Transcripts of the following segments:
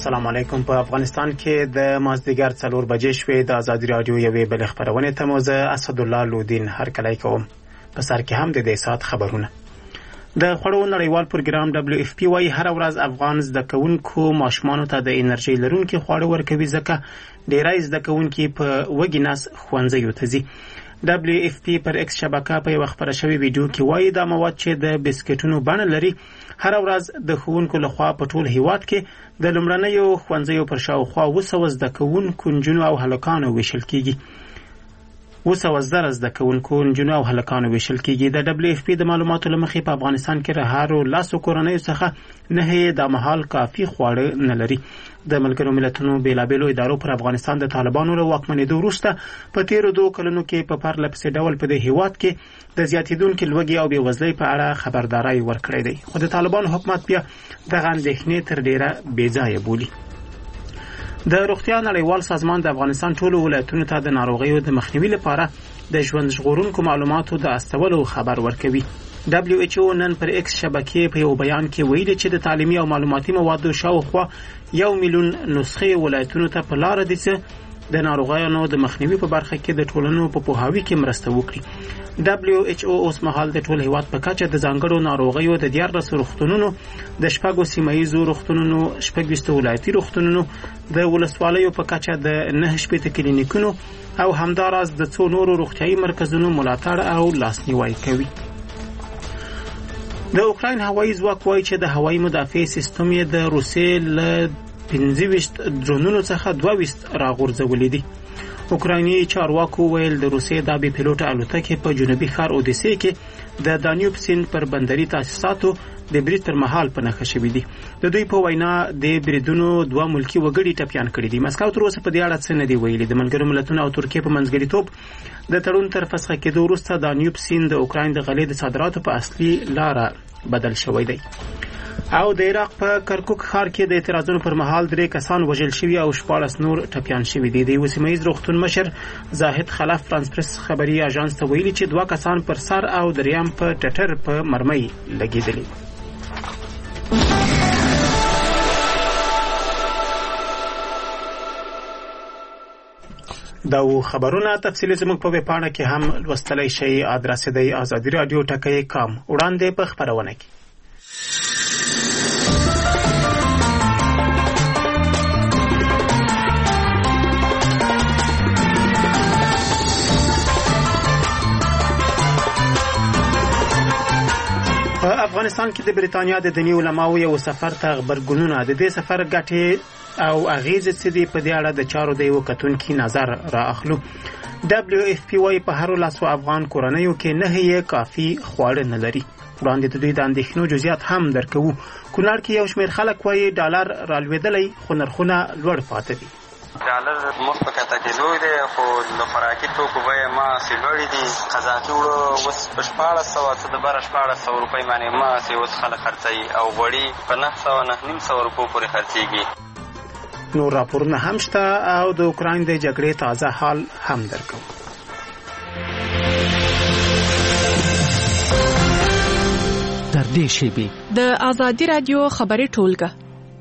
السلام علیکم. په افغانستان کې د مازدیګر 4 بجې شوې د ازادي رادیو یوې بل خبرونه ته موزه اسدالله لودین هرکلی کوم. په سر کې هم د دې سات خبرونه. د خړو نړیوال پروګرام WFP وايي هر ورځ افغان زده کوونکو ماشومان ته د انرژي لرونکي خواړه ورکوي، ځکه ډیری زده کوونکي په وږي نس ښوونځیو ته ځي. WFP پر ایکس شبکه په یو خبره شوی ویډیو کې وایي دا مواد چې د بسکټونو بڼه لري هر ورځ د ښوونکو لخوا په ټول هیواد کې د لومړنیو ښوونځیو پر شاوخوا 200 زده کوونکو نجونو او هلکانو ویشل کیږي. 200 زده کوونکو نجونو او هلکانو ویشل کیږي. د WFP د معلوماتو لمخې په افغانستان کې هر لاسو کورنیو څخه نه د مهال کافي خواړه نه لري. د ملګرو ملتونو بیلابیلو ادارو پر افغانستان د طالبانو له واکمنېدو وروسته په تیرو 2 کلونو کې په پرله پسې ډول په دې هیواد کې د زیاتېدونکو لوږې او بېوزلۍ په اړه خبرداری ورکړی دی، خو د طالبانو حکومت بیا دغه اندېښنې تر ډیره بېځایه بولي. د روغتیا نړیوال سازمان د افغانستان ټولو ولایتونو ته د ناروغیو د مخنیوي لپاره د ژوند ژغورونکو معلوماتو د استولو خبر ورکوي. WHO نن پر ایکس شبکې په یو بیان کې ویلي چې د تعلیمي او معلوماتي موادو شاوخوا 1 میلیون نسخې ولایتونو ته په لار دي چې د ناروغیو د مخنیوي په برخه کې د ټولنو په پوهاوي کې مرسته وکړي. WHO اوس مهال د ټول هیواد په کچه د ځانګړو ناروغیو د 14 روغتونونو، د 4 سیمایي روغتونونو، 26 ولایتي روغتونونو، د ولسوالیو په کچه د 9 کلینیکونو او همداراز د 2 نورو روغتیايي مرکزونو ملاتړ او لاسنیوي کوي. د اوکراین هوایي ځواک وایي چې د هوایي مدافع سیستم یې د روسیې له 25 درونونو څخه 22 راغورځولې دي. اوکرایني چارواکو ویل د روسیې د بي پیلوټ الوتکې په جنوبي ښار اودیسې کې د دانیوب سیند پر بندري تاسیساتو د برید پر مهال په نښه شوي دي. د دوی په وینا د بریدونو 2 ملکی وګړي ټپیان کړي دي. مسکو تر اوسه په دې اړه څه نه دی ویلي. د ملګرو ملتونو او ترکیې په منځګړیتوب د تړون تر فسخه کېدو وروسته دانیوب سیند د اوکراین د غلې د صادراتو په اصلي لاره بدل شوی دی. او د عراق په کرکوک ښار کې د اعتراضونو پر مهال 3 کسان وژل شوي او 14 نور ټپیان شوي دي. د یو سیمه‌ییز روغتون مشر زاهد خلف فرانس پریس خبري اژانس ته ویلي چې 2 کسان پر سر او دریم په ټټر په مرمۍ لګېدلي. دا خبرونه تفصیلی زموږ په ویب پاڼه کې هم لوستلی شئ. ادرس دی ازادي رادیو ټکی.com. وړاندې په خبرونه کې په افغانستان کې د بریتانیا د دیني علماو یو سفر ته خبرګونونه د دې سفر ګټې او اغیزې څه دي په دې اړه د چارو د یو کتونکي نظر را اخلو. WFP وايي په هر لاسو افغان کورنیو کې نه کافي خواړه نه لري. وړاندې د دوی د اندېښنو جزئیات هم درکوو. کونړ کې یو شمېر خلک وايي ډالر رالوېدلی خو نرخونه لوړ پاتې دي. ډالر مخ په کته کې لوی دی خو د خوراکي توکو بیې ماسې لوړې دي. قضاتي وړو اوس په 1400 څه د بره 1400 روپۍ باندې ماسې اوس خلک خرڅوي او غوړي په 900 روپو پورې خرڅېږي. نور راپورونه هم شته او د اوکراین د جګړې تازه حال هم درکوو. در دې شیبې د ازادي رادیو خبري ټولګه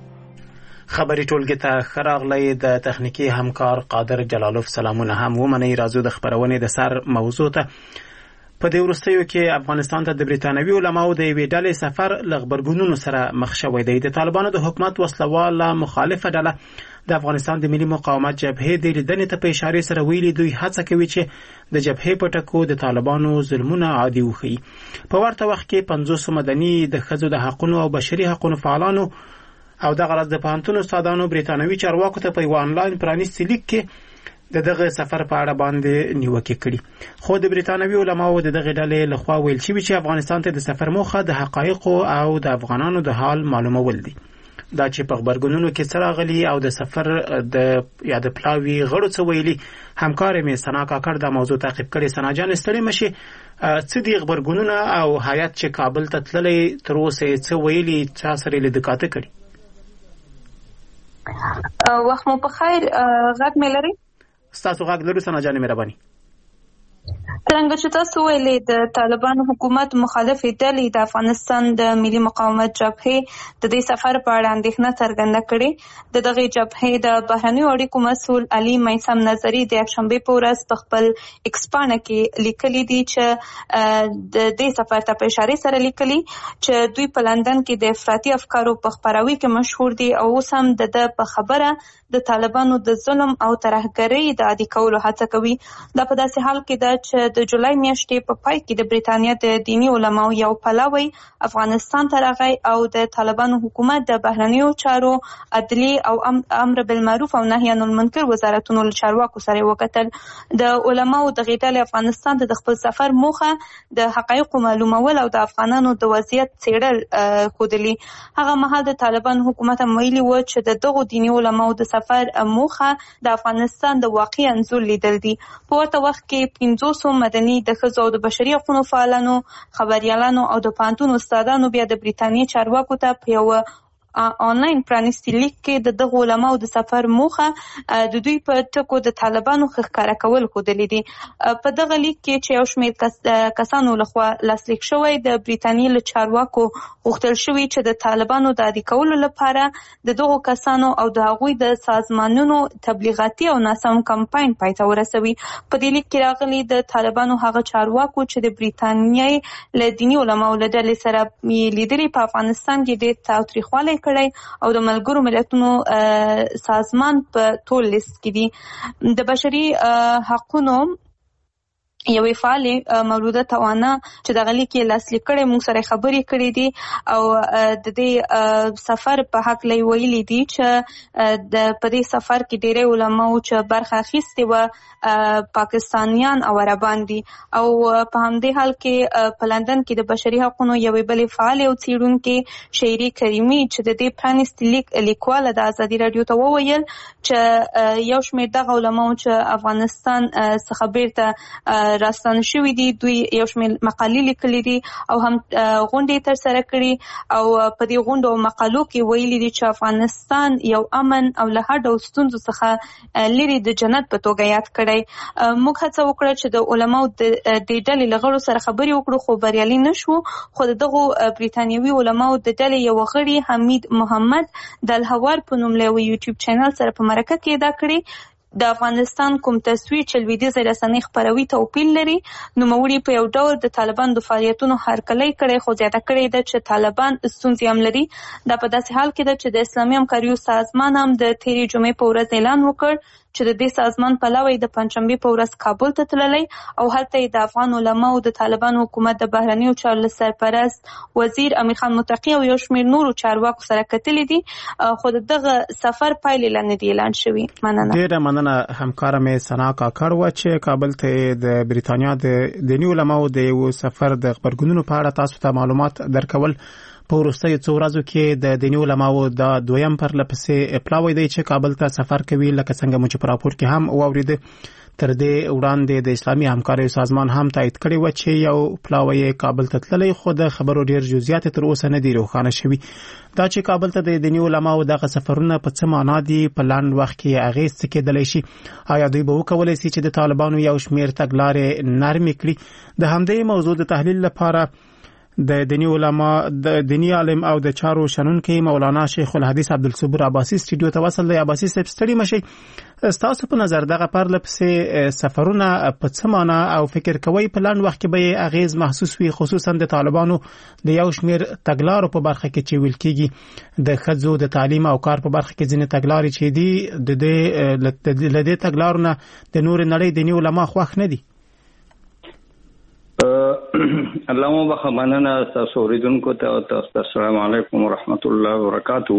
ته خراغلی د تخنیکی همکار قادر جلالوف سلامونه هم ومنئ. راځو د خبرونې د سر موضوع ته. په دې وروستیو کې افغانستان ته د بریتانوي علماو د یوې ډلې سفر له غبرګونونو سره مخ شوی دی. د طالبانو د حکومت وسلواله مخالفه ډله د افغانستان د ملي مقاومت جبهې د لیدنې ته په اشاره سره ویلي دوی هڅه کوي چې د جبهې په ټکو د طالبانو ظلمونه عادي وښيي. په ورته وخت کې 500 مدني د ښځو د حقونو او بشري حقونو فعالانو او د غرض د پوهنتون استادانو بریتانوي چارواکو ته په یو آنلاین پرانیستي لیک کې دغه سفر په اړه باندې نیوکه کړي. خو د بریتانوي علماو دغه ډلې لخوا ویل شوی چې افغانستان ته د سفر موخه د حقایقو او د افغانانو د حال معلومول دي. دا چې په خبرګونونو کې سره غلي او د سفر د یاد پلاوی غړو څه ویلي. همکار مې سنا کاکړ د موضوع تعقیب کړي. سنا جان ستړي مشي څه دی خبرګونونه او هیات چې کابل ته تللی تر اوسه څه ویلي چا سره لیدکاته کړي؟ وخت مو په خیر. غږ مې لري؟ ستاسو غږ لرو سنا جان مهرباني. څنګه چې تاسو ویلې د طالبانو حکومت مخالفې ډلې د افغانستان د ملي مقاومت جبهې د دې سفر په اړه اندېښنه څرګنده کړې. د دغې جبهې د بهرنیو اړیکو مسؤل علي میثم نظري د یکشنبې په ورځ په خپل ایکس پاڼه کې لیکلي دي چې د دې سفر ته په اشارې سره لیکلي چې دوی په لندن کې د افراطي افکارو په خپراوي کې مشهور دي او اوس هم د په خبره د طالبانو د ظلم او ترهګرۍ د عادي کولو هڅه کوي. دا په داسې حال کې ده چې د جولای میاشتې په پای کې د بریتانیا د دیني علماو یو پلاوی افغانستان ته راغی او د طالبانو حکومت د بهرنیو چارو، عدلیې او امر بالمعروف او نهي عن المنکر وزارتونو له چارواکو سره وکتل. د علماو دغې ډلې افغانستان ته د خپل سفر موخه د حقایقو معلومول او د افغانانو د وضعیت څېړل ښودلي. هغه مهال د طالبانو حکومت هم ویلي و چې د دغو دیني علماو د سفر موخه د افغانستان د واقعي انځور لیدل دي. په ورته وخت کې 500 مدني د ښځو او د بشري حقوقو فعالانو، خبريالانو او د پوهنتون استادانو بیا د بریتانیې چارواکو ته په یوه آنلاین پرانیستي لیک کې د دغو علماو د سفر موخه د دوی په ټکو د طالبانو ښکاره کول ښودلي دي. په دغه لیک کې چې یو شمېر کسانو لخوا لاسلیک شوی، د بریتانیې له چارواکو غوښتل شوي چې د طالبانو د عادي کولو لپاره د دغو کسانو او د هغوی د سازمانونو تبلیغاتي او ناسم کمپاین پای ته ورسوي. په دې لیک کې راغلي د طالبانو هغه چارواکو چې د بریتانیې له دیني علماو له ډلې سره لیدلي په افغانستان کې ډېر تاوتریخوالی کړی او د ملګرو ملتونو سازمان په ټول لیست کې دي. د بشري حقونو یوې فعالې مولوده توانا چې دغه لیک یې لاسلیک کړی موږ سره خبرې کړې دي او د دې سفر په هکله یې ویلي دي چې په دې سفر کې ډېری علماو چې برخه اخیستې وه پاکستانیان او عربان دي. او په همدې حال کې په لندن کې د بشري حقونو یوې بلې فعالې او څېړونکې شهیرې کریمي چې د دې پرانیستي لیکواله د ازادي راډیو ته وویل چې یو شمېر دغه علماو چې افغانستان څخه بیرته راستانه شوي دي، دوی یو شمېر مقالې لیکلي دي او هم غونډې ترسره کړي او په دې غونډو او مقالو کې ویلي دي چې افغانستان یو امن او له هر ډول ستونزو څخه لرې د جنت په توګه یاد کړی. موږ هڅه وکړه چې د علماو د دې ډلې له غړو سره خبرې وکړو خو بریالي نه شو. خو د دغو بریتانیوي علماو د ډلې یو غړي حمید محمد د الهوار په نوم له یو یوټیوب چینل سره په مرکه کې ادعا کړې د افغانستان کوم تصویر چې لویدیځې رسنۍ خپروي توپیر لري. نوموړي په یو ډول د طالبان د فعالیتونو هرکلی کړی خو زیاته کړې ده چې طالبان ستونزې هم لري. دا په داسې حال کې ده چې د اسلامي همکاریو سازمان هم د تېرې جمعې په ورځ اعلان وکړ چې د دې سازمان پلاوی د پنجشنبې په ورځ کابل ته تللی او هلته یې د افغان علماو د طالبانو حکومت د بهرنیو چارو سرپرست وزیر امیر خان متقي او یو شمېر نورو چارواکو سره کتلي دي خو دغه سفر پایلې لا نه دي اعلان شوي. مننه. ډېره مننه همکاره مې ثنا کاکړ وه چې کابل ته د بریتانیا د دیني علماو د یو سفر د غبرګونونو په اړه تاسو ته معلومات درکول. په وروستیو څو ورځو کې د دیني علماو د دویم پرلپسې پلاوی دی چې کابل ته سفر کوي، لکه څنګه مو چې په راپور کې هم واورېده. تر دې وړاندې د اسلامي همکاریو سازمان هم تایید کړی و چې یو پلاوی کابل ته تللی خو د خبرو ډېر جزئیات تر اوسه نه دي روښانه شوي. دا چې کابل ته د دیني علماو دغه سفرونه په څه معنا دي، په لنډ وخت کې اغېز څه کېدلی شي، آیا دوی به وکولی شي چې د طالبانو یو شمېر تګلارې نرمې کړي؟ د همدې موضوع د تحلیل لپاره د دیني عالم او د چارو شنونکي مولانا شیخ الحدیث عبدالصبور عباسي سټوډیو ته وصل دی. عباسي صاحب ستړي مشئ، ستاسو په نظر دغه پرلپسې سفرونه په څه معنا او فکر کوئ په لنډ وخت کې به اغیز محسوس وي، خصوصا د طالبانو د یو شمېر تګلارو په برخه کې چې ویل کېږي د ښځو د تعلیم او کار په برخه کې ځینې تګلارې چې دي له دې تګلارو نه د نورې نړۍ دیني علما خوښ نه دي؟ الله مو مننه تاسو اوریدونکو ته. تاسو السلام علیکم ورحمت الله وبرکاتو.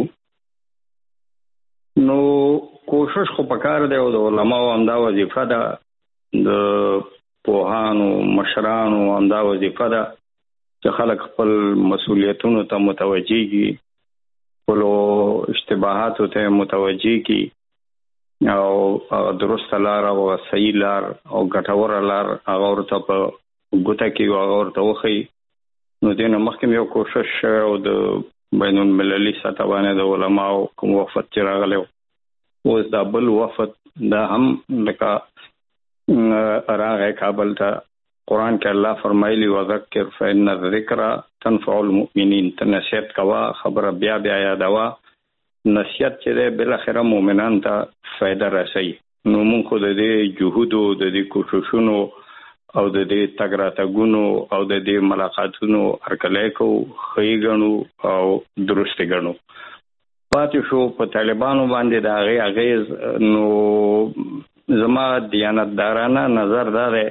نو کوشش خو پکار دی او د علماو همدا وظیفه ده، د پوهانو مشرانو همدا وظیفه ده چې خلک خپل مسؤلیتونو ته متوجه کړي، خپلو اشتباهاتو ته متوجه کړي او درست لار او صحیح لار او ګټوره لار هغه ورته په ګوته کې هغه ورته وښي. نو دې نه مخکې یو کوشش او د بین المللي سطح باندې د علماو کوم وفد چې راغلی اوس دا بل وفد دا هم لکه راغی کابل ته، قرآن کې الله فرمایلی وذکر فإن الذکر تنفع المؤمنین، ته نصیحت کوا، خبره بیا بیا یادوا. نصیحت چې ده بل اخره مؤمنان ته فائدہ رسوي. نو موږ خو د دې جهودو، د دې کوششونو او د دې تګراتګونو او د دې ملاقاتونو هرکلی کو، ښې ګڼو او درست ګڼو. پاتې شو په طالبانو باندې د هغې اغیز. نو زما دیانتدارانه نظر دا دی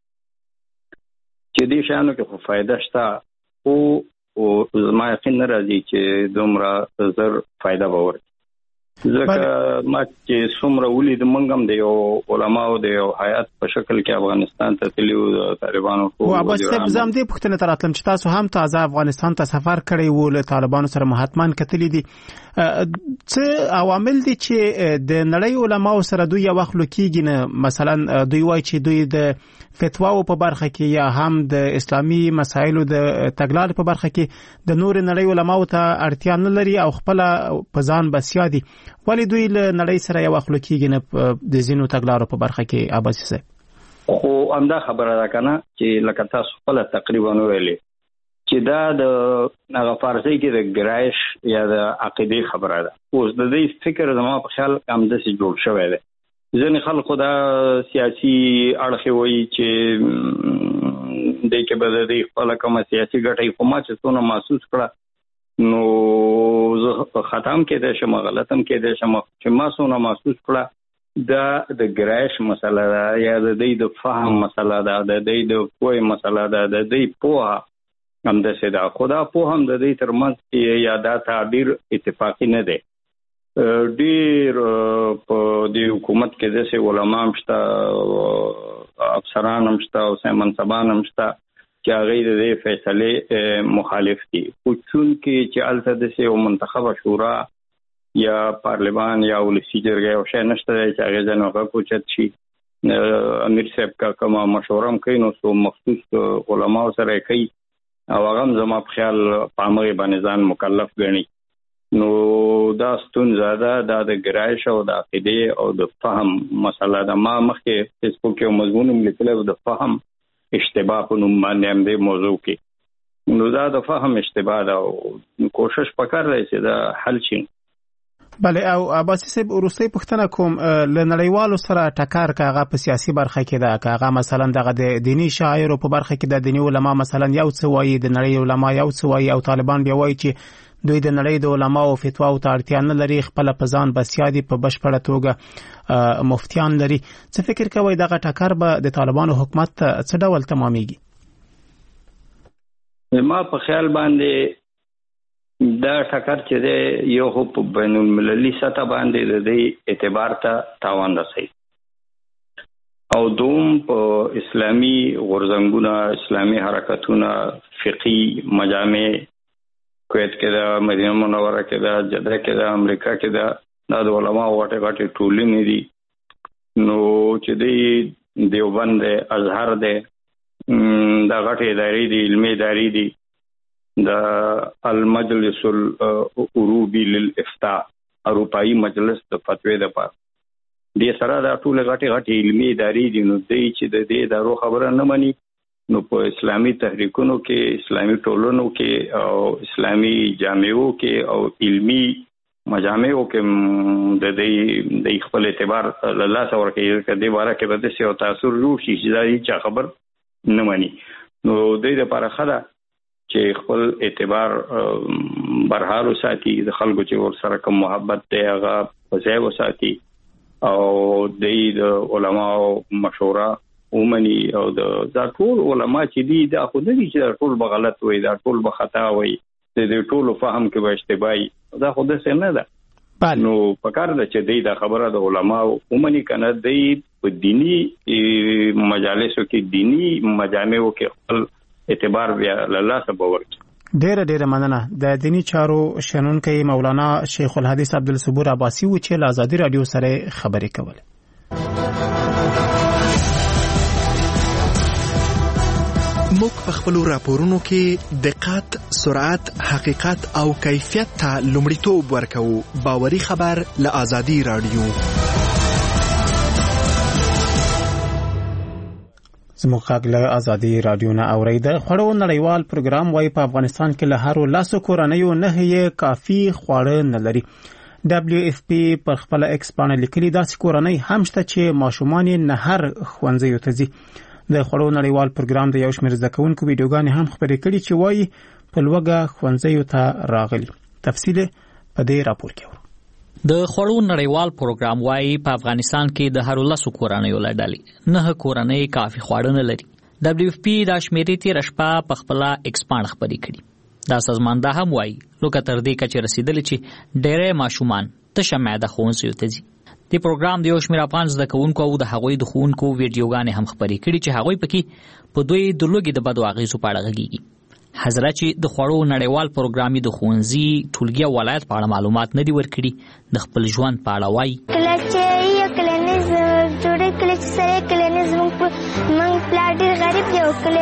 چې دې شیانو کې خو فایده شته، او زما یقین نه راځي چې دومره زر فایده به ورکړي. ځکه ما چې څومره ولید موږ هم د یو علماو د یو هیات په شکل کې افغانستان ته تللي وو د طالبانو. او عباس صاحب زه هم دې پوښتنې ته راتلم چې تاسو هم تازه افغانستان ته سفر کړی وو، له طالبانو سره محتماً کتلي دي. څه عوامل دي چې د نړۍ علماو سره دوی یو وخت لوکېږي نه؟ مثلا دوی وایي چې دوی د فتواو په برخه کې یا هم د اسلامي مسایلو د تګلارې په برخه کې د نور نړۍ علماو ته اړتیا نه لري او خپل په ځان بسیا دي. ولی دوی له نړۍ سره یو وخت لوکېږي نه د ځینو تګلارو په برخه کې؟ عباس صاحب خو همدا خبره ده کنه چې لکه تاسو خپل تقریبا ویلې چې دا د هغه فارسی کې د ګرایش یا د عقیدې خبره ده. اوس د دې فکر زما په خیال همداسې جوړ شوی دی. ځینې خلکو دا سیاسي اړخ وایي چې دې کې به د دې خپل کومه سیاسي ګټه خو ما چې څونه محسوس کړه نو زه ختم کېدای شم، غلطم کېدای شم، چې ما څونه محسوس کړه دا د ګرایش مسله ده یا د دې د فهم مسله ده، د دې د پوهې مسله ده، د دې پوهه همداسې ده. خو دا پوهه هم د دې ترمنځ یا دا تعبیر اتفاقي نه دی. ډېر په دې حکومت کې داسې علما هم شته، افسران هم شته او منصبان هم شته چې هغوی د دې فیصلې مخالف دي. خو چونکې چې هلته داسې یو منتخبه شورا یا پارلمان یا ولسي جرګه یو شی نشته دی چې هغې ځان غږ اوچت شي. امیر صاحب که کومه مشوره هم کوي نو څو مخصوص علماو سره یې کوي او هغه هم زما په خیال په همغې باندې ځان مکلف ګڼي. نو دا ستونزه ده، دا د ګرایش او د عقیدې او د فهم مسله ده. ما مخکې فیسبوک کې یو مضمون هم لیکلی و د فهم اشتباه په نوم باندې هم دې موضوع کې. نو دا د فهم اشتباه ده او کوشش پکار دی چې دا حل شي. بله، او عباسي صاحب وروستۍ پوښتنه کوم، له نړیوالو سره ټکر که هغه په سیاسي برخه کې ده، که هغه مثلا دغه د دیني شاعرو په برخه کې د دیني علما مثلا یو څه وایي، د نړۍ علما یو څه وایي، او طالبان بیا وایي چې دوی د نړۍ د علماو فتواو ته اړتیا نه لري، خپل په ځان بسیا دي، په بشپړه توګه مفتیان لري. څه فکر کوئ دغه ټکر به د طالبانو حکومت ته څه ډول تمامیږي؟ ما په خیال باندې دا ټکر چې دی یو خو په بین المللي سطح باندې د دې اعتبار ته تاوان رسوي، او دوم په اسلامي غورځنګونه، اسلامي حرکتونه، فقهي مجامع کویت کې ده، مدینه منوره کې ده، جده کې ده، امریکا کې ده، دا د علماو غټې غټې ټولنې دي. نو چې دی دیوبند دی، ازهر دی، دا غټې ادارې دي، علمي ادارې دي، د المجلس الاوروبي للافتاء، اروپایي مجلس د فتوی لپاره، دې سره دا ټول غټې غټې علمي ادارې دي. نو دی چې د دې ادارو خبره نه مني نو په اسلامي تحریکونو کې، اسلامي ټولنو کې او اسلامي جامعو کې او علمي مجامعو کې د دې خپل اعتبار له لاسه ورکوي. که دې باره کې به داسې یو تاثر جوړ شي چې دا هېچا خبر نه مني، نو دې دپاره ښه ده چې خپل اعتبار برحال وساتي، د خلکو چې ورسره کوم محبت دی هغه په ځای وساتي، او دې د علماو مشوره ومني. او دا ټول علما چې دي دا خو نه دي چې دا ټول به غلط وي، دا ټول به خطا وي، د دې ټولو فهم کې به اشتباهي، دا خو داسې نه ده. نو پکار ده چې دی دا خبره د علماو ومني، که نه دی په دیني مجالسو کې، دیني مجامعو کې خپل اعتبار بیا له لاسه به ورکړي. ډیره مننه. د دیني چارو شنونکی مولانا شیخ الحدیث عبدالصبور عباسي و چې له ازادي رادیو سره خبرې کولې. موږ په خپلو راپورونو کې دقت، سرعت، حقیقت او کیفیت ته لومړیتوب ورکوو. باوري خبر له ازادي رادیو. زموږ غږ له ازادي رادیو نه اورئ. د خوړو نړیوال پروګرام وايي په افغانستان کې له هرو 10 کورنیو 9 کافي خواړه نه لري. WFP پر خپل ایکس باندې لیکلي داسې کورنۍ هم شته چې ماشومان یې نه هر ښوونځیو ته ځي. د خوړو نړیوال پروګرام د یو شمېر زده کوونکو ویډیوګانې هم خپرې کړي چې وايي په لوږه ښوونځیو ته راغلي. تفصیل په دې راپور کې ورو. د خوړو نړیوال پروګرام وايي په افغانستان کې د هرو 10 کورنیو له ډلې 9 کورنۍ کافي خواړه نه لري. WFP دا شمیرې تېره شپه په خپل ایکس باندې خپرې کړي. دا سازمان دا هم وايي لکه تر دې کچې رسیدلی چې ډېری ماشومان تشه معده ښوونځیو ته ځي. د پروګرام د یو شمېر افغان زده کوونکو او د هغوی د ښوونکو ویډیوګانې هم خپرې کړي چې هغوی پکې په دوی د لوږې د بدو اغېزو په اړه غږیږي. حضرت چې د خوړو نړیوال پروګرام د ښوونځي ټولګي او ولایت په اړه معلومات نه دي ورکړي، د خپل ژوند په اړه وایي. کله چې یو کلنیز جوړې کله چې سره کلنیز موږ پلار ډېر غریب دی او کله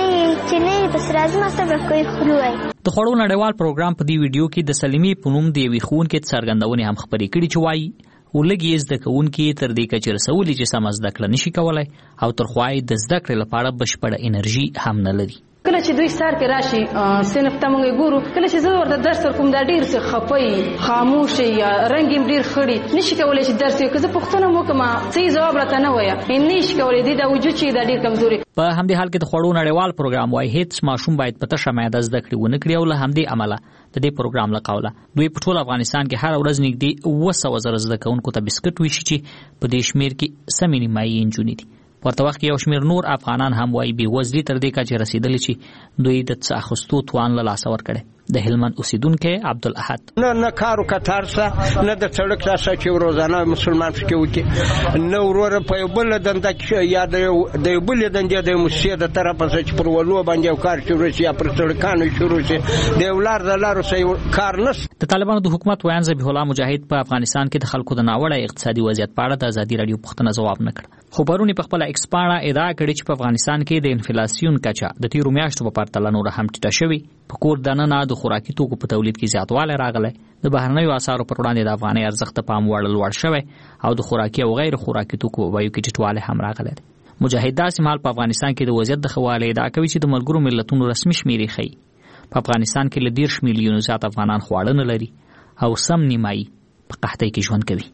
چې نه بس راځي ما سره کوي خلوي. د خوړو نړیوال پروګرام په دې ویډیو کې د سلیمې په نوم د یوې ښوونکې څرګندونې هم خپرې کړي چې وایي ولږې زده کوونکي تر دې کچې رسولي چې سمه زده کړه نشي کولی او تر خوا یې د زده کړې لپاره بشپړه انرژي هم نه لري. کله چې دوی سار کې راشي صنف ته موږ ګورو، کله چې زه ورته درس ورکوم دا ډېر څه خفه خاموش یا رنګ یې ډېر خړی نشي کولی چې درس یې که زه پوښتنه وکړم صحیح ځواب راته نه وایه نشي کولی. دې دا وجود چې دا ډېر کمزوري. په همدې حال کې د خوړو نړیوال پروګرام وايي هیڅ ماشوم باید په تشه معده زده کړې ونه کړي او له همدې امله د دې پروګرام له قوله دوی په ټول افغانستان کې هر ورځ نږدې 200,000 زده کوونکو ته بسکټ ویشي چې په دې شمېر کې سمې نیمایي نجونې دي. ورته وخت کې یو شمېر نور افغانان هم وایي بېوزلي تر دې کچې رسېدلي چې دوی د څه اخیستو توان له لاسه ورکړی. د هلمند اوسیدونکی عبدالاحد نه کار او کتار سه نه د سړک راسه چې روزانه مسلمان فکر وکړي نه وروره په یو بل دنده کې یا د یو بل دنده د مسجد د طرفه چې پر ولو باندې کار شروع شي یا پر سړکانو شروع شي د ولار د لارو سې کار نس. د طالبانو د حکومت ویان ذبیح الله مجاهد په افغانستان کې د خلکو د ناوړه اقتصادي وضعیت په اړه د ازادي رادیو پوښتنه ځواب نه کړ. خو پرون په خپل ایکس باندې ادعا کړې چې په افغانستان کې د انفلاسیون کچه د تیرو میاشتو په پرتله نور هم ټیټه شوې. په کور دننه د خوراکي توکو په تولید کې زیاتوالی راغلی. د بهرنیو اسعارو پر وړاندې د افغانۍ ارزښت ته پام وړ لوړ شوی او د خوراکي او غیر خوراکي توکو په بیو کې ټیټوالی هم راغلی. مجاهد داسې مهال په افغانستان کې د وضعیت د ښه والي ادعا کوي چې د ملګرو ملتونو رسمي شمېرې ښیي په افغانستان کې له 10 میلیونو زیات افغانان خواړه نه لري او سم نیمایي په قحطۍ کې ژوند کوي.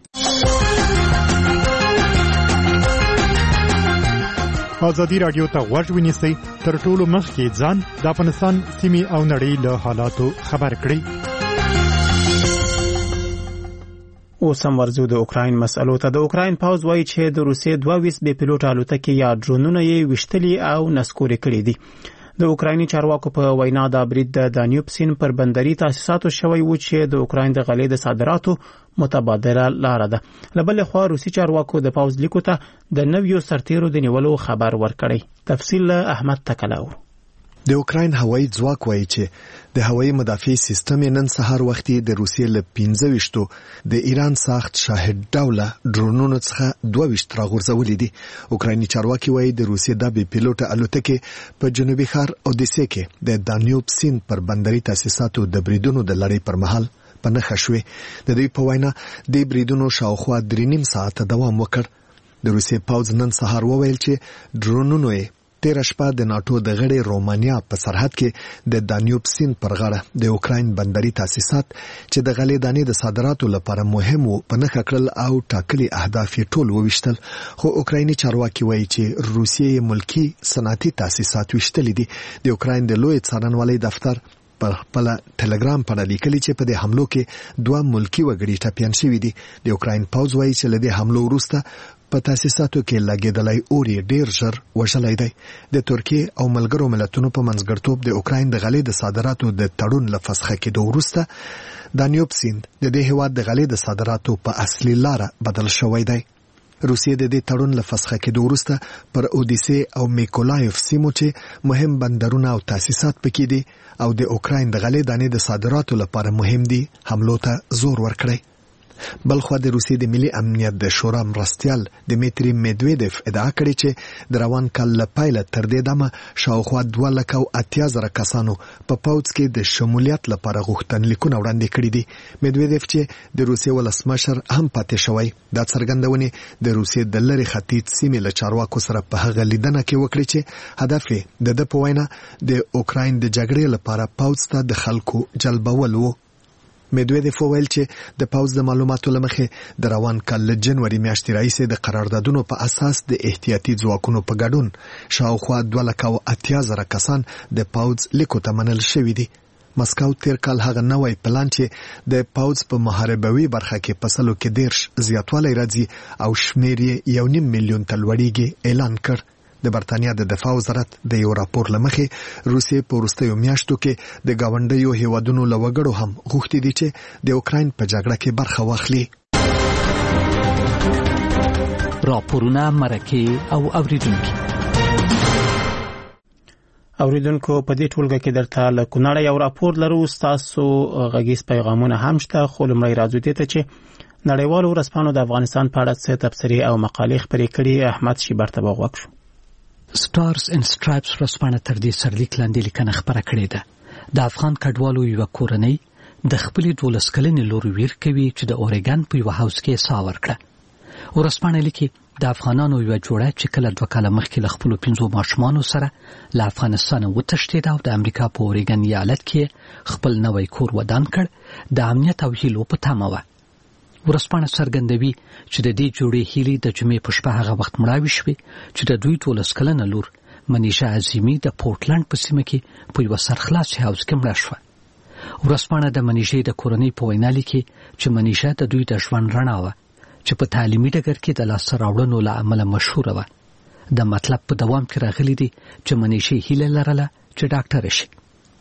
ازادي رادیو ته غوږ ونیسئ، تر ټولو مخکې ځان د افغانستان سیمې او نړۍ له حالاتو خبر کړئ. اوس هم ورځو د اوکراین مسئلو ته. د اوکراین پوځ وایي چې د روسیې 22 بې پیلوټه الوتکې یا ډرونونه یې ویشتلي او نسکوري کړي دي. د اوکرایني چارواکو په وینا دا برید د دانیوب سیند پر بندري تاسیساتو شوی و چې د اوکراین د غلې د صادراتو متبادله لاره ده. له بلې خوا روسي چارواکو د پوځ لیکو ته د نویو سرتیرو د نیولو خبر ورکړی. تفصیل احمد تکلاو. د اوکراین هوایي ځواک وایي چې د هوایي مدافع سیستم نن سهار وختي د روسیې له 15 د ایران ساخت شاهد ډوله ډرونونو څخه 22 راغورځولې دي. اوکرایني چارواکي وایي د روسیې د بې پیلوټه الوتکې په جنوبي ښار اودیسه کې د دانیوب سیند پر بندري تاسیساتو د بریدونو د لړۍ پر مهال په نښه شوې. د دوی په وینا د بریدونو شاوخوا 3.5 ساعته دوام وکړ. د روسیې پوځ نن سهار وویل چې ډرونونو یې تیره شپه د ناتو د غړي رومانیا په سرحد کې د دانیوب سیند پر غاړه د اوکراین بندري تاسیسات چې د غلې دانې د صادراتو لپاره مهم وو په نښه کړل او ټاکلي اهداف یې ټول وویشتل. خو اوکرایني چارواکي وایي چې روسیې ملکی صنعتي تاسیسات ویشتلي دي. د اوکراین د لوی څارنوالۍ دفتر پر خپل ټلګرام په لیکلي چې په دې حملو کې 2 ملکی وګړي ټپيان شوي دي. د اوکراین پوځ وایي چې له دې حملو وروسته په تاسیساتو کې لګیدلای اوري ډیر ژر وژلای دی. د ترکیه او ملګرو ملتونو په منځګړیتوب د اوکراین د غلې د صادراتو د تړون له فسخه کېدو وروسته دانیوب سیند د دې هیواد د غلې د صادراتو په اصلي لاره بدل شوی دی. روسیې د دې تړون له فسخه کېدو وروسته پر اودیسه او میکولایف سیمو چې مهم بندرونه او تاسیسات پکې دي او د اوکراین د غلې دانې د صادراتو لپاره مهم دي حملو ته زور ورکړي. بلخو د روسیې د ملي امنیت د شورا مرستیال دمیتری میدویدف ادعا کړې چې د روان کال له پیله تر دې دمه شاوخوا 280,000 کسانو په پوځ کې د شمولیت لپاره غوښتنلیکونه وړاندې کړي دي. میدویدف چې د روسیې ولسمشر هم پاتې شوی دا څرګندونه د روسیې د لری ختیځ سیمې له چارواکو سره په هغه لیدنه کې وکړي چې هدف یې د په وینا د اوکراین د جګړې لپاره پوځ ته د خلکو جلبول وو. میدویدف وویل چې د پوځ د معلوماتو لمخې د روان کال له جنوري میاشتې راهیسې د قراردادونو په اساس د احتیاطي ځواکونو په ګډون شاوخوا 280,000 کسان د پوځ لیکو ته منل شوي دي. مسکو تیر کال هغه نوی پلان چې د پوځ په محاربوي برخه کې په سلو کې 10 زیاتوالی راځي او شمیر یې 1.5 میلیون ته لوړیږي اعلان کړ. د برتانیا د دفاع وزارت د یو راپور لمخې روسیې په وروستیو میاشتو کې د گاونډیو هیوادونو له وګړو هم غوښتي دي چې د اوکراین په جګړه کې برخه واخلي. راپورونه مرکه او اوریدونکو په دې ټولګه کې درته له کونړ یو راپور لرو. تاسو غږیز پیغامونه هم شته خو لمړی راځو ته چې نړیوالو ورځپاڼو د افغانستان په اړه څه تبصرې او مقالې خپرې کړي. احمد شیبر ته وغوښ شو. سټارز اینڈ سټرایپس ورځپاڼه تر دې سرلیک لاندې لیکنه خپره کړې ده. د افغان کډوالو یو کورنۍ د خپل 12 کلنې لور ویر کوي چې د اورېګان په یو هاوس کې سا ورکړه. ورځپاڼه لیکي د افغانانو یو جوړه چې کله 2 کاله مخکې له خپل 15 ماشومانو سره له افغانستان وتښتېد او د امریکا په اورېګن ایالت کې خپل نوی کور ودان کړ د امنیت او هیلو په تمه وه. ورځپاڼه څرګندوي چې د دې جوړې هیلې د جمعې په شپه هغه وخت مړاوي شوې چې د دوی 12 کلنه لور منیشا عظیمی د پورټلند په سیمه کې په یو سرخلاص هاوس کې مړه شوه. ورځپاڼه د منیشې د کورنۍ په وینا لیکي چې منیشا د دوی د ژوند رڼا وه چې په تعلیمي ډګر کې د لاسته راوړنو له امله مشهوره وه. د مطلب په دوام کې راغلي دي چې منیشې هیله لرله چې ډاکټر شي.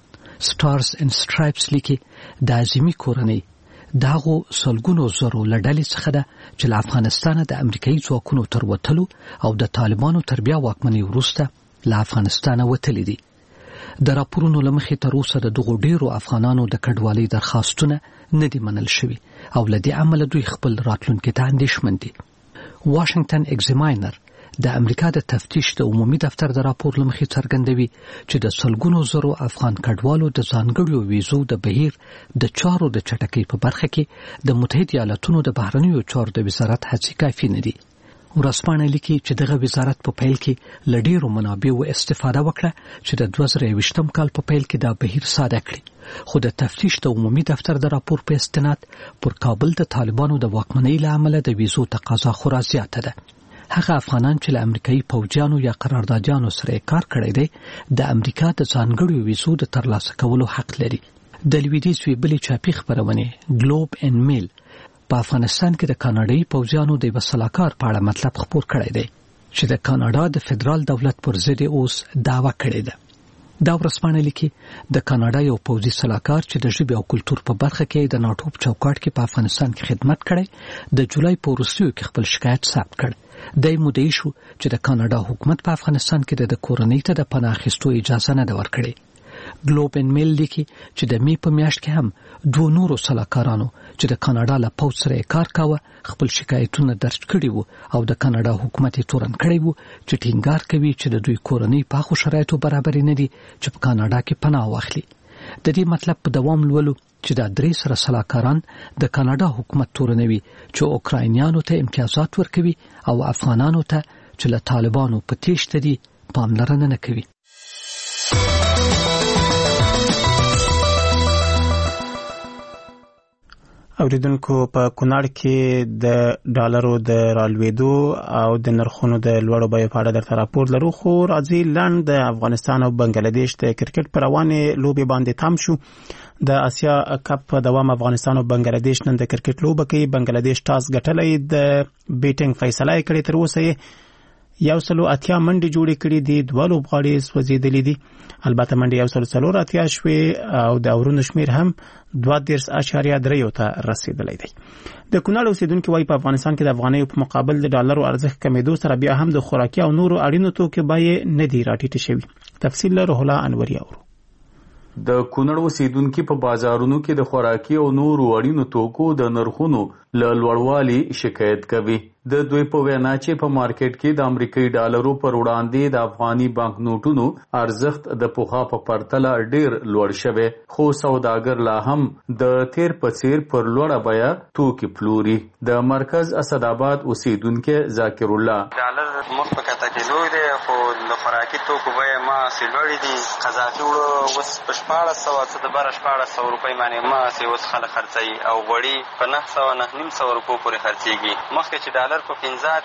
سټارز اینڈ سټرایپس لیکي د عظیمی کورنۍ داغو سلګونو زرو لړلې څخه ده چې له افغانستانه د امریکایي ځواکونو تر وتلو او د طالبانو تر بیا واکمنۍ وروسته له افغانستانه وتلي دي. د راپورونو له مخې تر اوسه د دغو ډیرو افغانانو د کډوالۍ درخواستونه نه دي منل شوي او له دې امله دوی خپل راتلونکي ته اندېښمن دي. واشنگټن ایگزاماینر د امریکا د تفتیش د عمومي دفتر د راپور لمخې څرګندوي چې د سلګونو زرو افغان کډوالو د ځانګړو ویزو د بهیر د چارو د چټکۍ په برخه کې د متحده ایالاتونو د بهرنیو چارو د وزارت هڅې کافي نه دي. ورځپاڼه لیکي چې دغه وزارت په پیل کې له ډیرو منابعو استفاده وکړه چې د 2023 کال په پیل کې دا بهیر ساده کړي، خو د تفتیش د عمومي دفتر د راپور په استناد پر کابل د طالبانو د واکمنۍ له امله د ویزو تقاضا خورا زیاته ده. هغه افغانان چې له امریکایي پوځیانو یا قراردادیانو سره کار کړی دی د امریکا د ځانګړو ویزو د ترلاسه کولو حق لري. د لویدیځ ویبلې چاپي خپرونې ګلوب اینډ میل په افغانستان کې د کاناډایي پوځیانو د یو سلاکار په اړه مطلب خپور کړی دی چې د کاناډا د فدرال دولت پر ضد اوس دعوه کړې ده. دا ورځپاڼه لیکي د کاناډا یو پوځي سلاکار چې د ژبې او کلتور په برخه کې د ناټو په چوکاټ کې په افغانستان کې خدمت کړی د جولای په وروستیو کې خپل شکایت ثبت کړ. د مدعي شو چې د کاناډا حکومت په افغانستان کې د کورنۍ ته د پناه اخیستو اجازه نه ورکړي. ګلوب اینډ میل لیکي چې د می په میاشت کې هم 2 نورو سلاکارانو چې د کاناډا له پوځ سره کار کاوه خپل شکایتونه درج کړي وو او د کاناډا حکومت یې تورن کړی وو چې ټینګار کوي چې د دوی کورنۍ په خو شرایطو برابر نه دي چې په کاناډا کې پناه واخلي. د دې مطلب په دوام لولو چې د 3 سره سلاکاران د کاناډا حکومت تورنوي چې اوکراینیانو ته امتیازات ورکوي او افغانانو ته چې له طالبانو په تیښته دي پاملرنه نه کوي. اوریدونکو په کونړ کې د ډالرو د رالوېدو او د نرخونو د لوړو بیو په اړه درته راپور لرو، خو راځي لاند د افغانستان او بنگلاديش د کرکټ پر روانې لوبې باندې تم شو. د آسیا کپ په دوام افغانستان او بنگلاديش نن د کرکټ لوبه کوي. بنگلاديش ټاس ګټلې د بیټینګ فیصله یې کړې، تر اوسه یې 180 منډې جوړې کړې دي، 2 لوبغاړي سوځېدلې دي. البته منډې 184 شوې او د اورونو شمیر هم 2.3 ته رسیدلی دی. د کونړ اوسیدونکو وايي په افغانستان کې د افغانۍ په مقابل د ډالرو ارزښت کمیدو سره بیا هم د خوراکي او نورو اړینو توکو بیې نه دي راټیټې شوي. تفصیل له روح الله انوري اورو. د کونړ اوسیدونکو په بازارونو کې د خوراکي او نورو اړینو توکو د نرخونو له لوړوالي شکایت کوي. د دوی په وینا چې په مارکیټ کې د امریکایي ډالرو پر وړاندې د افغاني بانک نوټونو ارزښت د پخوا په پرتله ډیر لوړ شوی، خو سوداګر لا هم د تیر په څیر پر لوړه بیه توکي پلوري. د مرکز اسداباد اوسیدونکو ذاکر الله: ډالر مخ په کته کې لوی دی، خو د خوراکي توکو بیه ما سلوړې دي. قزاقي وړو اوس په 1400 د بره 1400 روپۍ باندې ما سي اوس خلک خرڅوي، او غوړي په 900 روپۍ پورې خرڅېږي. مخکې چې ډالر په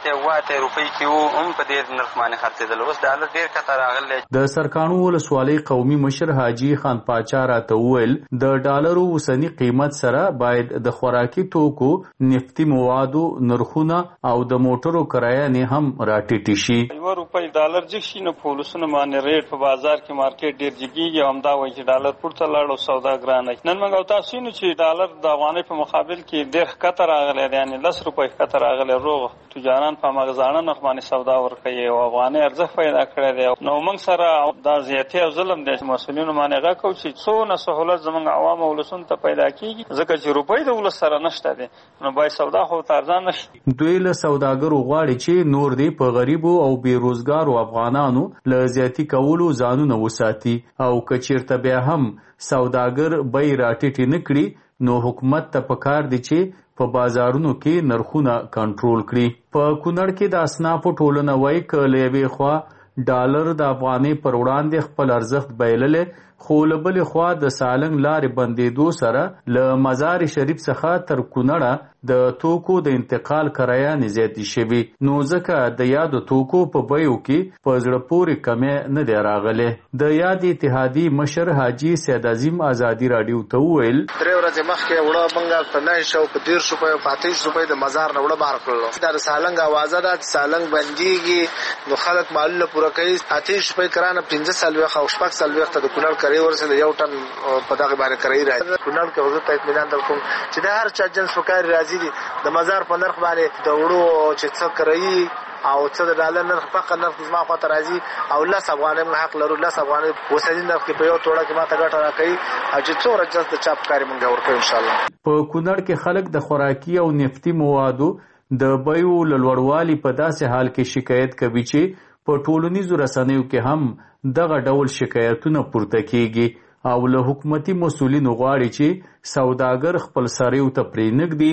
15 روپۍ کې وو، هم په دې نرخ باندې خرڅېدل. اوس ډالر ډېر کته راغلی. د سرکانو ولسوالۍ قومي مشر حاجي خان پاچا راته وویل د ډالرو اوسني قیمت سره باید د خوراکي توکو، نفتي موادو نرخونه او د موټرو کرایه نه هم راټیټ شي. 1 روپۍ ډالر جګ شي نو په ولسونو باندې ریټ په بازار کې مارکیټ ډېر جګیږي، او همدا وایي چې ډالر پورته لاړ او سودا ګرانه. نن موږ او تاسو وینو چې ډالر د افغانۍ په مقابل کې ډېر ښکته راغلی دی، یعنې 10 روپۍ ښکته راغلی. روغ تجاران په مغزانه نرخ باندې سودا ورکوي او افغانۍ ارزښت پیدا کړی دی. نو موږ سره دا زیاتې او ظلم دی چې مسؤلینو باندې غږ کوو چې څونه سهولت زموږ عوامو ولسونو ته پیدا کېږي، ځکه چې روپۍ د ولس سره نشته دی، نو باید سودا خو ته ارزان نه شي. دوی له سوداګرو غواړي چې نور دی په غریبو او بېروزګارو افغانانو له زیاتي کولو ځانونه وساتي، او که چېرته بیا هم سوداګر بیې راټیټې نه کړي نو حکومت ته پکار دی چې په بازارونو کې نرخونه کنټرول کړي. په کونړ کې د اصنافو ټولنه وایي که له یوې خوا ډالر د افغانۍ پر وړاندې خپل ارزښت بایللی، خو له بلې خوا د سالنګ لارې بندېدو سره له مزار شریف څخه تر کونړه د توکو د انتقال کرایه زیاتې شوي، نو ځکه د یادو توکو په بیو کې په زړه پورې کمی نه دی راغلی. د یاد اتحادیې مشر حاجي سید عظیم ازادي راډیو ته وویل 3 ورځې مخکې وړه موږ په 900 په 150 روپۍ په 28 روپۍ د مزار نه وړه بهر کړلو. دا د سالنګ اوازه ده چې سالنګ بندېږي، نو خلک مالونه پوره کوي. 28 روپۍ کرانه 15 او 16 ته د کونړ کرایه ورسېده، یو ټن په دغه باندې کرایه راځي. کونړ کې حضور ته اطمینان درکوم چې د هر چا جنس وکاري راځي دي د مزار په نرخ باندې د وړو چې څه کرایي او څه د ډالر نرخ فقط نرخ زما خواته راځي، او 10 افغانۍ موږ حق لرو. 10 افغانۍ اوسني نرخ کې په یو توړه کې ماته ګټه راکوي، او چې څومره جنس د چاپ کاري موږ ورکوو انشاءالله. په کونړ کې خلک د خوراکي او نفتي موادو د بیو له لوړوالي په داسې حال کې شکایت کوي چې په ټولنیزو رسنیو کې هم دغه ډول شکایتونه پورته کیږي، او له حکومتي مسؤلینو غواړي چې سوداګر خپل سریو ته پرې نږدي.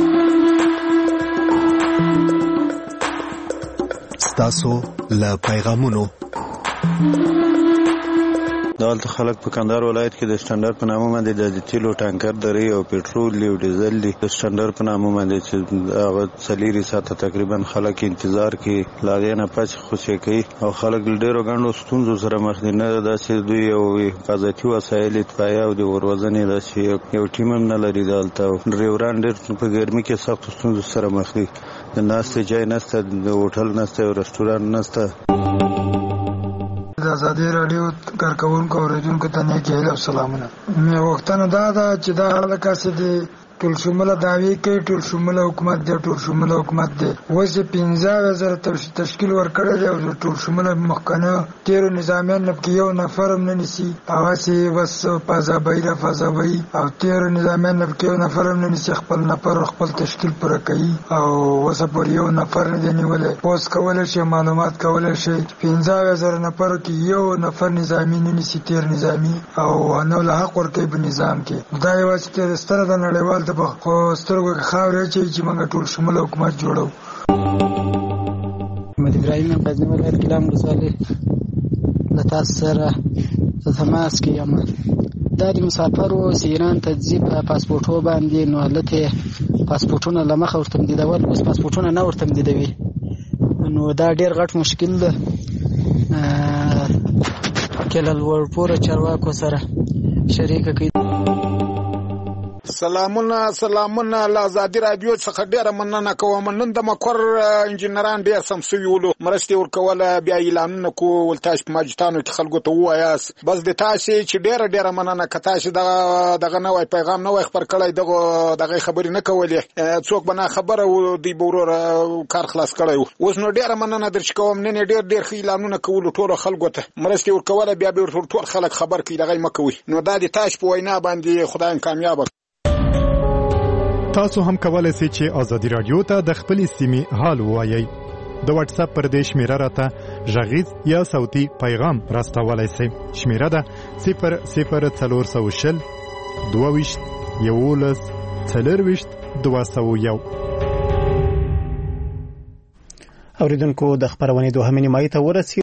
ستاسو له پیغامونو دلته خلک په کندهار ولایت کې د سټنډر په نامه باندې د تیلو ټانکر درې او پېټرول او ډیزل دي. د سټنډر په نامه باندې چې هغه څلېري ساعته تقریبا خلک انتظار کوي، لا هغې نه پس خوشې کوي، او خلک له ډېرو ګڼو ستونزو سره مخ دي. نه داسې دوی یو حفاظتي وسایل اطفایه او د وروزنې داسې یو ټیم هم نه لري. دلته ډریوران ډېر په ګرمي کې سختو ستونزو سره مخ دي. د ناستې ځای نشته، د هوټل نشته، او رسټورانټ نشته. د ازادي راډیو کارکونکو او اوریدونکو ته نیک هیله او سلامونه. مې غوښتنه دا ده چې دا هغه کس دی ټول شموله دعوی کوي، ټول شموله حکومت دی، ټول شموله حکومت دی. اوس یې 15,000 تشکیل ورکړی دی، او ټول شموله مخکنه تیرو نظامیان نه پکې یو نفر هم نه نیسي، هغسې بس فضابیي را فضابیي، او تیرو نظامیان نه پکې یو نفر هم نه نیسي. خپل نفر خپل تشکیل پوره کوي، او اوسه پورې یو نفر نه دی نیولی. اوس کولی شي معلومات کولی شي 15,000 نفرو کې یو نفر نظامي نه نیسي، تیر نظامي، او نو له حق ورکوي په نظام کې. دا یوازې ستره د نړیوال د خو سترګو کې خاورې اچوي چې موږ ټول شموله حکومت جوړو. محمد ابراهیم غزنی ولایت ګیلان ولسوالۍ له تاسو سره په تماس کې یم. دا د مسافرو چې ایران ته ځي په پاسپورټو باندې، نو هلته پاسپورټونه له مخه ورته تمدیدول، اوس پاسپورټونه نه ورته تمدیدوي، نو دا ډېر غټ مشکل ده. کې له لوړ پوړو چارواکو سره شریکه کوي. سلامونه له ازادي رادیو څخه ډیره مننه کوم. نن د مکور انجنیران ډیر سمسوي ولو مرستې ورکوله بیا اعلانونه کو ولتاش په ماجتانو کې خلکو ته وایاس بس د تاسو چې ډیره مننه کته چې دغه نوې پیغام نوې خبر کړی دغه خبرې نه کولې څوک بنا خبره و دی بورور کار خلاص کړی اوس نو ډیره مننه درچ کوم نن ډیر اعلانونه کول ټول خلکو ته مرستې ورکوله بیا به ټول خلک خبر کړي دغه مکوي نو دا د تاسو په وینا باندې خدای کامیاب. تاسو هم کولای شئ چې ازادي رادیو ته د خپل سیمې حال ووایئ. د واتس اپ پر دې شمیره راته غږیز یا صوتي پیغام راستولای شئ. شمیره ده 00420 22 11 40 201. اوریدونکو د خبرونې دوهمې نیمایي ته ورسېدو.